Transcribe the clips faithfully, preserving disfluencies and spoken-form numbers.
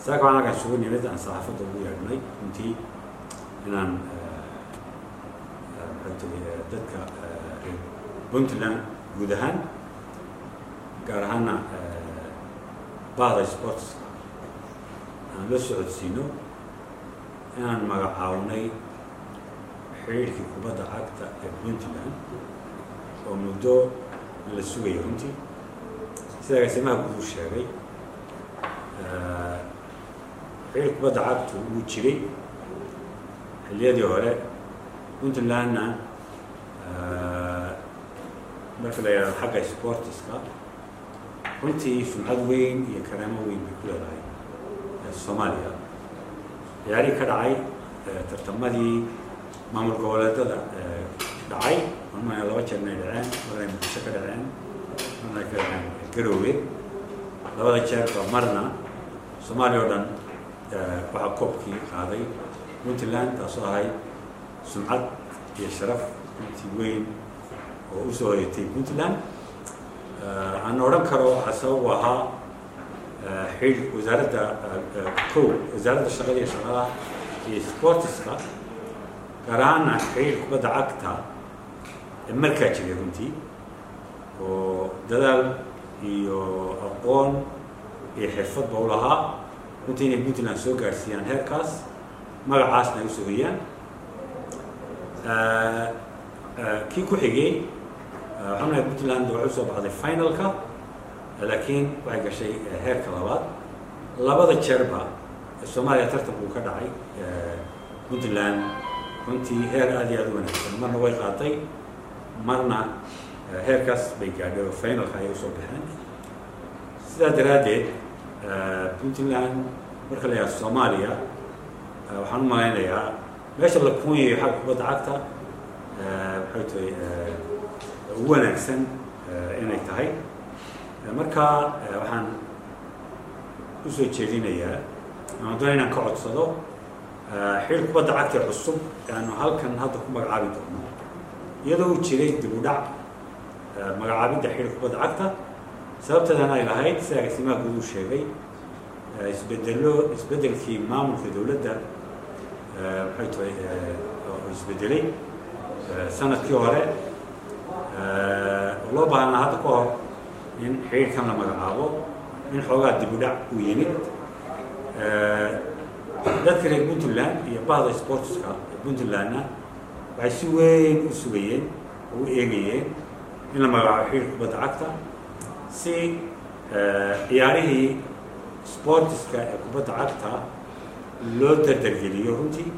ساكو أنا كشغل نبدأ عن صحافة دولية يعني أنتي إن dadka Puntland guud ahaan gaar ahaan baada sports aan la socodsiino inaan magacaabnay xiriirkii kubadda cagta ee Puntland oo muddo la sugayay runtii sida gaasimaha guud u sheegay xiriirkii kubadda cagta uu jiray xilliyadii hore Puntlandna marka la yiraahdo xagga sportiska runtii sumcad weyn iyo karaamo weyn bay ku leedahay Soomaaliya ciyaari ka dhacay tartamadii maamul goboleedyada dhacay marna laba jeer ay dhaceen marna muqdisho ka dhaceen marna ka dhaceen Garowe labada jeer oo marna Soomaaliya oo dhan waxa koobkii qaaday Puntland taasoo ahayd سمعت يا شرف تيوين وأسوي تي بنتلان أنا أذكر أسوأها حيل وزارة كو وزارة الشغل يشغلها في سبورتسكا كرانا حيل بدأ عقدها المركز اللي كنتي ودلال يو أقون يحفظ بولها كنتي بنتلان سو غارسيان هيركاس ما عاسنا يسويان كي كحجي عملنا بنتلاند وعصب على الفاينل كا لكن وحاجة شيء هيك لبعض لبعض الشربة الصومالية ترتبوا كدعي بنتلاند كنتي هير هذه أدونا مرنا وين قاطي مرنا هيركاس بيجادو فاينل كا يوصل بهن سيدا درادي بنتلاند مركلة الصومالية وحنا ما هنا meesha la kuunyay xaq kubadda cagta waxay tahay wanaagsan inay tahay marka waxaan u soo jeedinayaa aan doonayna ka codsado xil kubadda cagta cusub aan halkan hadda ku magacaabi doono iyadoo uu jiray dib u dhac magacaabinta xil kubadda cagta sababteedana ay lahayd sida gaasimaha guud u sheegay isbedelo isbedelkii maamulka dawladda waxay tahay isbedelay sanadkii hore loo baahnaa hadda ka hor in xiriirkan la magacaabo in xoogaa dib u dhac u yimid dadka reer Puntland iyo bahda sportska Puntlandna waxay si weyn u sugayeen oo u eegayeen in la magacaabo xiriirka kubadda cagta si ciyaarihii sportska ee kubadda cagta loo dardargeliyo runtii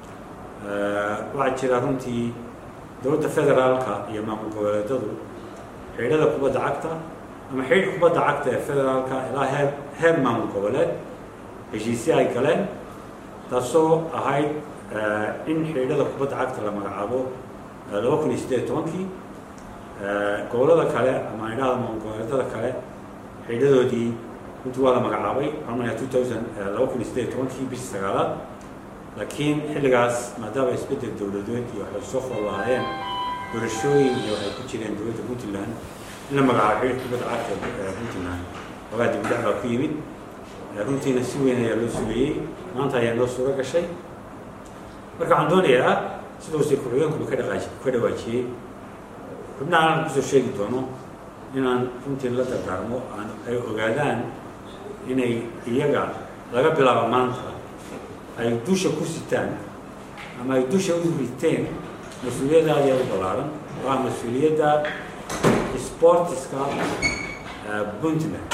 waxaa jira runtii dowladda federaalka iyo maamul goboleedyadu xiriirada kubadda cagta ama xiriirka kubadda cagta ee federaalka ilaa heer heer maamul goboleed heshiisyo ay galeen taasoo ahayd in xiriirada kubadda cagta la magacaabo laba kun iyo siddeed iyo tobankii gobollada kale ama idhaahda maamul goboleedyada kale xiriiradoodii كنت ولا مقعبي عمرنا لو كنت استيت وانكي بيش سجالات لكن حل جاس ما دام يثبت الدولة دوتي وعلى الصف والله هين ورشوي لو هيكون شيء عند دولة بنتلان لما قاعد كنت عارف بنتلان وقاعد يبدأ قيمة كنت نسوي هنا لوسوي ما أنت هي لوسوي كشيء مركب عندنا يا سلوسي كلهم بكرة غاش كرة واشي كنا نقصد شيء تونو إن كنت لا تدرمو عن أي أوجادان inay iyaga laga bilaabo maanta ay dusha ku sitaan ama ay dusha u riteen mas'uuliyadda aad u ballaaran waa mas'uuliyadda sportiska Puntland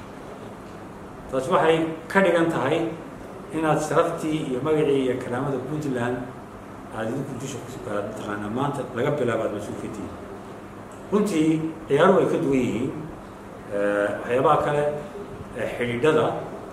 taas waxay ka dhigan tahay inaad sharaftii iyo magacii iyo karaamada Puntland aad idinku dusha ku taqaana maanta laga bilaabo aad mas'uuliyadii runtii ciyaaruhu way ka duwan yihiin waxyaabaha kale xiriirada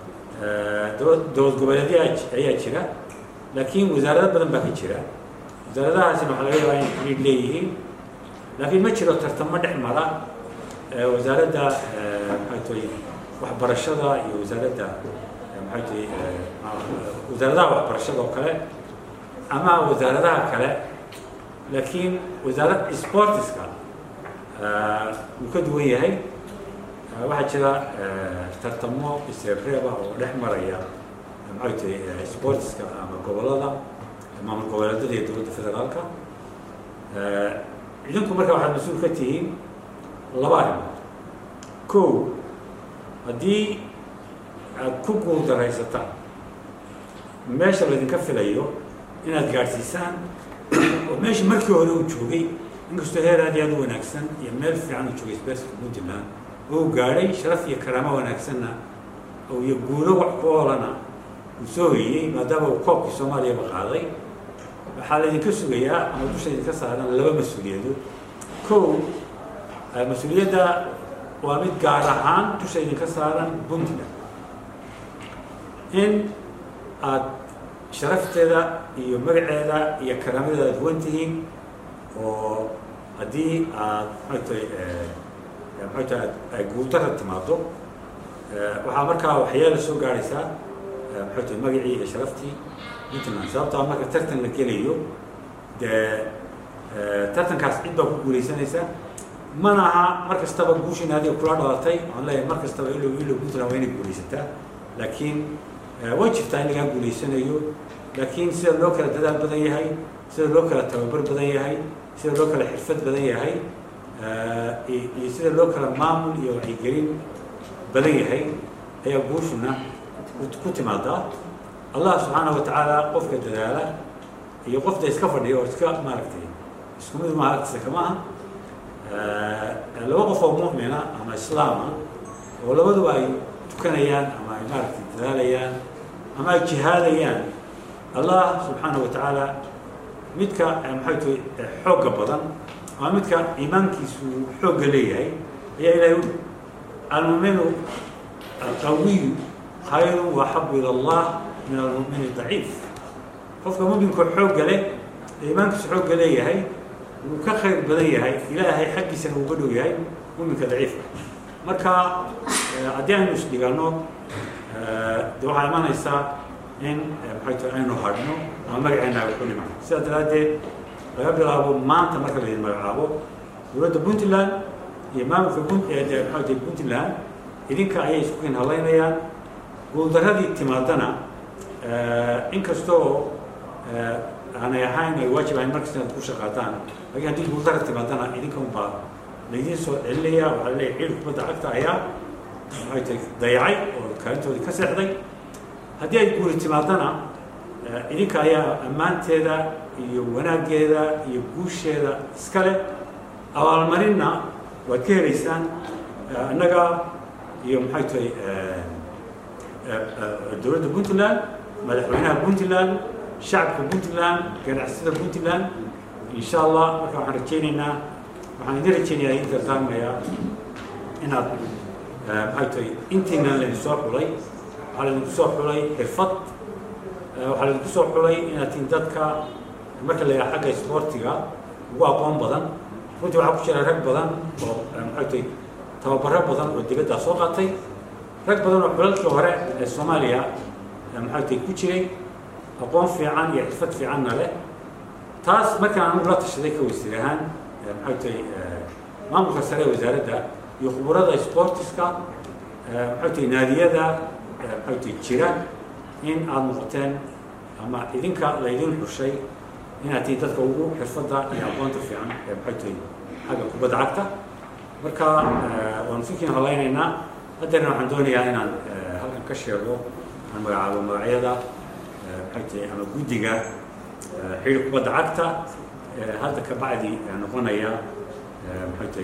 dowlad goboleedyada ayaa jira laakiin wasaarado badan baa ka jira wasaaradahaasina waxaa laga yaabaa in xiriir leeyihiin laakiin ma jiro tartamo dhex mara wasaaradda maxay tahay waxbarashada iyo wasaaradda maxay tahay wasaaradaha waxbarashada oo kale ama wasaaradaha kale laakiin wasaaradda sportiska wuu ka duwan yahay waxaa jira tartamo isreeb reeb ah oo dhex maraya maxay tahay sportska ama gobolada maamul goboleedyada iyo dowladda federaalka idinku marka waxaad mas-uul ka tihiin laba arrimood kow haddii aad ku guuldaraysataan meesha laydinka filayo inaad gaadhsiisaan oo meesha markii hore uu joogay inkastoo heer aad iyo aad u wanaagsan iyo meel fiican uu joogay isbeerska puntland oo uu gaadhay sharaf iyo karaamo wanaagsanna oo iyo guulo wax ku oolana uu soo hoyey maadaama uu koobkii soomaaliyaba qaaday waxaa laydinka sugayaa ama dusha idinka saaran laba mas-uuliyadood kow mas-uuliyadda waa mid gaar ahaan dusha idinka saaran puntland in aad sharafteeda iyo magaceeda iyo karaamadeeda aad huwan tihiin oo haddii aad maxay tahay maxay tahay ay guuldarra timaado waxaa markaa waxyaala soo gaadhaysaa maxay tahay magacii iyo sharaftii puntland sababtaa marka tartan la gelayo dee tartankaas cid baa ku guulaysanaysa mana aha mar kastaba guushiina adiga kula dhalatay waxaan leeyahay mar kastaba ilow ilow puntland waa inay guulaysataa laakiin way jirtaa in lagaa guulaysanayo laakiin sida loo kala dadaal badan yahay sida loo kala tababar badan yahay sida loo kala xirfad badan yahay iyo sida loo kala maamul iyo wacyigelin badan yahay ayaa guushuna ku timaadaa allah subxaanahu watacaala qofka dadaala iyo qofta iska fadhiya oo iska maaragtay isku mid maaha agtiisa kama aha laba qof oo mu'mina ama islaama oo labaduba ay tukanayaan ama ay maaragtay dadaalayaan ama ay jihaadayaan allah subxaanahu watacaala midka maxay tahay xoogga badan ama midka iimaankiisu xoogga leeyahay ayaa ilaahay u almu'minu alqawiyu khayrun wa axabu ila allah min almu'mini daciif qofka mu'minka xoogga leh iimaankiisu xoogga leeyahay wuu ka khayr badan yahay ilaahay xaggiisana uga dhow yahay mu'minka daciifka marka haddii aynu isdhiganno de waxaa imanaysaa in maxay tahay aynu hadhno ama magaceena ay ku dhiman sidaa daraaddeed laga bilaabo maanta marka laydin magacaabo dowladda puntland iyo maamulka maxay tahay puntland idinka ayay isku kin halaynayaan guuldarradii timaadana inkastoo aanay ahayn ay waajib ahayn markasta inaad ku shaqaataan laakiin haddii guuldarra timaadana idinka unbaa laydin soo celinaya waxaa laleeyahay ciil kubadda cagta ayaa maxay tahay dayacay oo kaalintoodii ka seexday haddii ay guuli timaadana idinka ayaa ammaanteeda iyo wanaaggeeda iyo guusheeda iska leh abaalmarinna waad ka helaysaan annaga iyo maxay tahay dowladda puntland madaxweynaha puntland shacabka puntland ganacsiyada puntland insha allah marka waxaan rajaynaynaa waxaan idin rajaynayaa idin dardaarmayaa inaad maxay tahay intiina laydin soo xulay waxaa laydinku soo xulay xirfad waxaa laydinku soo xulay inaad tihiin dadka marka la yidhaha xagga isboortiga ugu aqoon badan runtii waxaa ku jira rag badan oo maxay tahay tababaro badan oo dibaddaa soo qaatay rag badan oo xulalkii hore ee soomaaliya maxay tahay ku jiray aqoon fiican iyo xirfad fiicanna leh taas markaan anigu la tashaday ka wasiir ahaan maxay tahay maamulka sare ee wasaaradda iyo khuburada sportiska maxay tahay naadiyada maxay tahay jira in aada noqoteen ama idinka laydin xushay inaad tihiin dadka ugu xirfadda iyo aqoonta fiican ee maxay tahay xagga kubadda cagta marka waanu fikiin halaynaynaa haddeerna waxaan doonayaa inaan halkan ka sheego aan magacaabo magacyada maxay tahay ama guddiga xiriir kubadda cagta hadda ka bacdi noqonaya maxay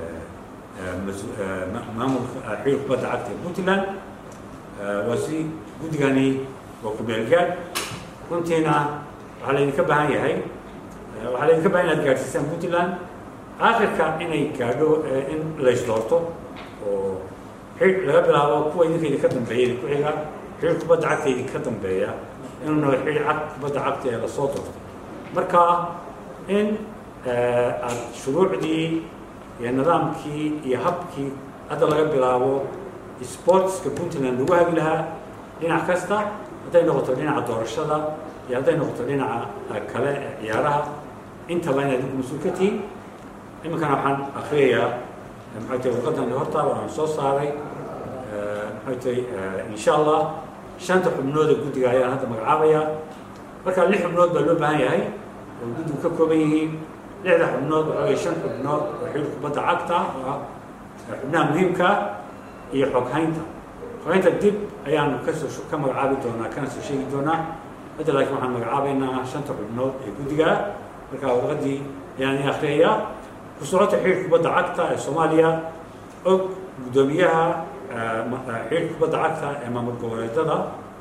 tahay maamulka xiriir kubadda cagta ee puntland waa si guddigani waa ku beelgaad runtiina waxaa laydinka baahan yahay waxaa laydinka baahan inaad gaadhsiisaan puntland aakhirka inay gaadho in laysdoorto oo xir laga bilaabo kuwa idinka idinka dambeeya idinku xiga xiriir kubadda cagta idinka dambeeya inuu naho xiriir cad kubadda cagta ee lasoo doorto marka in aad shuruucdii iyo nidaamkii iyo habkii hadda laga bilaabo sportska puntland lagu hagi lahaa dhinac kasta hadday noqoto dhinaca doorashada iyo hadday noqoto dhinaca kale ee ciyaaraha intaba inaad idinku mas-uul ka tihiin iminkana waxaan akriyayaa maxay tahay warqadan hortaaba aan soo saaray maxay tahay insha allah shanta xubnood ee guddiga ayaan hadda magacaabaya marka lix xubnood baa loo baahan yahay oo guddigu ka kooban yihiin lixda xubnood waxaa weeye shan xubnood oo xiriirka kubadda cagta oo ah xubnaha muhiimka iyo xoghaynta xoghaynta dib ayaanu kasoo ka magacaabi doonaa kana soo sheegi doonaa hadda laakiin waxaan magacaabaynaa shanta xubnood ee guddiga marka warqaddii ayaan i akhriyayaa ku socota xiriirka kubadda cagta ee soomaaliya og guddoomiyaha xiriirka kubadda cagta ee maamul goboleedada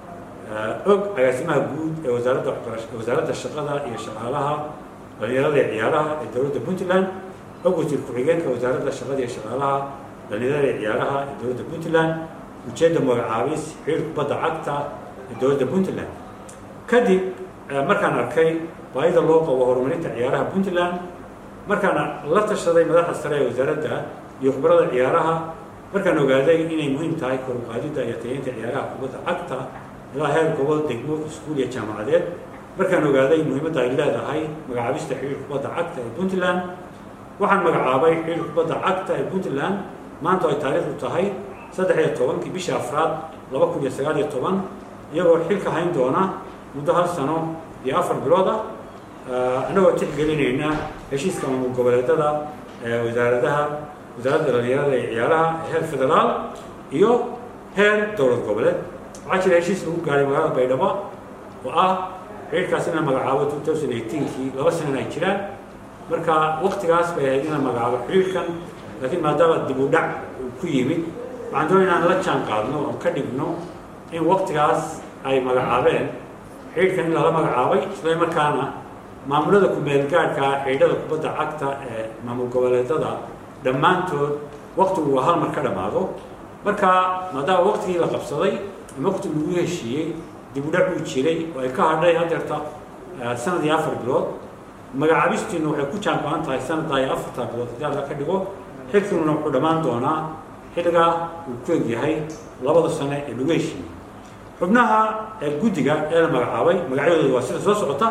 og agaasimaha guud ee wasaaradda waxbarasha wasaaradda shaqada iyo shaqaalaha dhalinyarada iyo ciyaaraha ee dowladda puntland og wasiir ku-xigeenka wasaaradda shaqada iyo shaqaalaha dhalinyarada iyo ciyaaraha ee dowladda puntland ujeedda magacaabis xiriirka kubadda cagta ee dowladda puntland kadib markaan arkay baahida loo qabo horumarinta ciyaaraha puntland markaan la tashaday madaxda sare ee wasaaradda iyo khibrada ciyaaraha markaan ogaaday inay muhiim tahay kor u qaadidda iyo tayeynta ciyaaraha kubadda cagta ilaa heer gobol degmo iskuul iyo jaamacadeed markaan ogaaday muhiimadda ay leedahay magacaabista xiriirka kubadda cagta ee puntland waxaan magacaabay xiriirka kubadda cagta ee puntland maanta ay taariikhdu tahay saddex iyo tobankii bisha afraad laba kun iyo sagaal iyo toban iyagoo xilka hayn doona muddo hal sano iyo afar bilood ah annagoo tixgelinayna heshiiska maamul goboleedada ee wasaaradaha wasaaradda dhalinyarada iyo ciyaaraha heer federaal iyo heer dowlad goboleed waxaa jira heshiis lagu gaaray magaalada baydhabo oo ah xiriirkaas in la magacaabo two thousand eighteenkii laba sanana ay jiraan marka waktigaas bay ahayd in la magacaabo xiriirkan laakiin maadaama dib u dhac ku yimid waxaan doonay inaan la jaan qaadno oon ka dhigno in waktigaas ay magacaabeen xiriirkan in lala magacaabay isla markaana maamulada ku-meelgaadhka xidhiidhada kubadda cagta ee maamul goboleedada dhammaantood waktigu waa hal mar ka dhammaado marka maadaama waktigii la qabsaday ama wakti lagu heshiiyey dib u dhac uu jiray oo ay ka hadhay hadeerta sanad iyo afar bilood magacaabistiinu waxay ku jaan go-an tahay sanaddaa iyo afartaa bilood haddii alla ka dhigo xilkiinuna wuxuu dhammaan doonaa xilligaa uu ku egyahay labada sane ee lagu heshiiyey xubnaha ee guddiga ee la magacaabay magacyadooda waa sida soo socota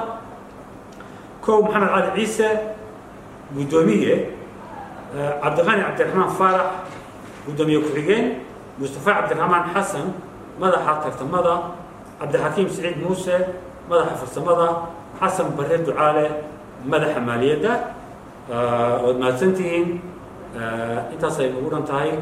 kow maxamed cali ciise guddoomiye cabdiqani cabdiraxmaan faarax guddoomiye ku-xigeen mustafa cabdiraxmaan xasan madaxa tartamada cabdixakiim siciid muuse madaxa farsamada xasan bare ducaale madaxa maaliyadda waad mahadsantihiin intaasay ugu dhan tahay